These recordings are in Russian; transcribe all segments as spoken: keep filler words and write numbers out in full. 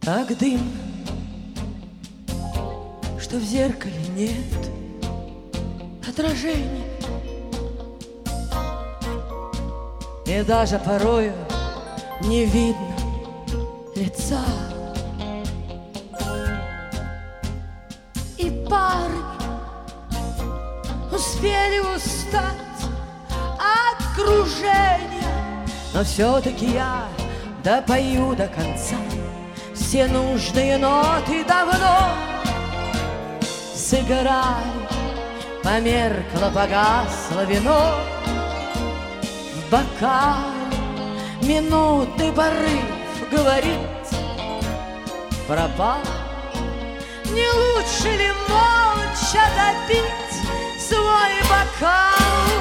Так дым, что в зеркале нет отражения, и даже порою не видно лица. И пары успели устать от кружения, но все-таки я допою до конца. Все нужные ноты давно сыграли, померкло, погасло вино. В бокале минутный порыв говорить пропал. Не лучше ли молча допить свой бокал?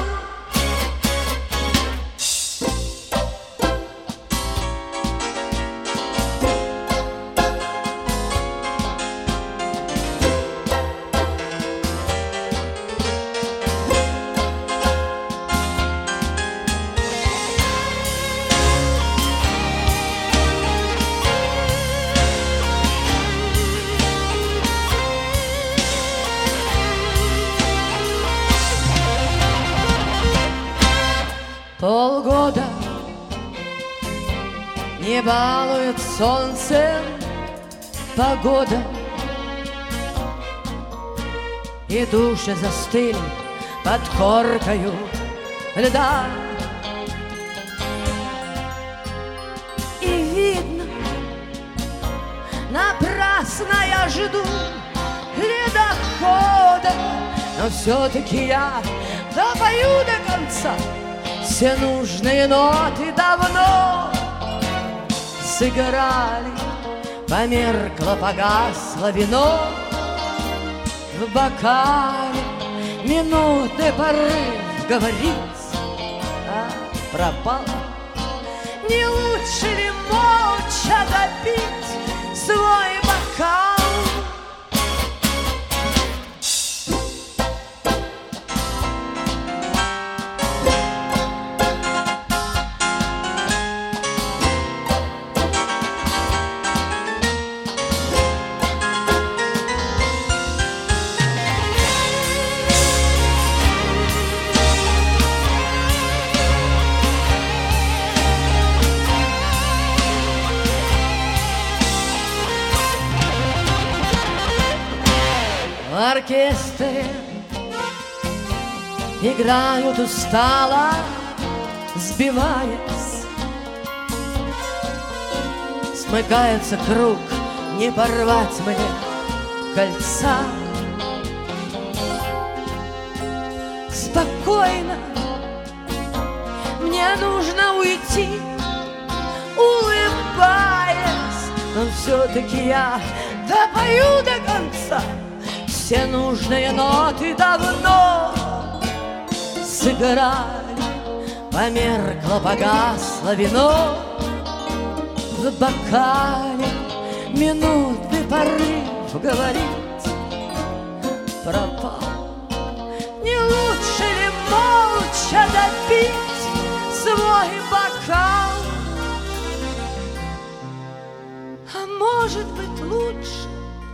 Полгода не балует солнцем погода, и души застыли под коркою льда. И видно, напрасно я жду ледохода, но все-таки я допою до конца. Все нужные ноты давно сыграли, померкло, погасло вино. В бокале минутный порыв говорить, а пропал. Не лучше ли молча допить свой бокал? В оркестре играют устало, сбиваясь. Смыкается круг, не порвать мне кольца. Спокойно, мне нужно уйти, улыбаясь, но все-таки я допою до конца. Все нужные ноты давно сыграли, померкло, погасло вино. В бокале минутный порыв говорить пропал. Не лучше ли молча допить свой бокал? А может быть лучше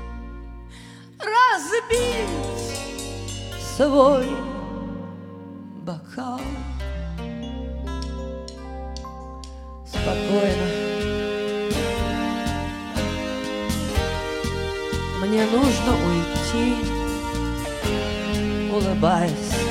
разбить свой бокал? Спокойно, мне нужно уйти, улыбаясь.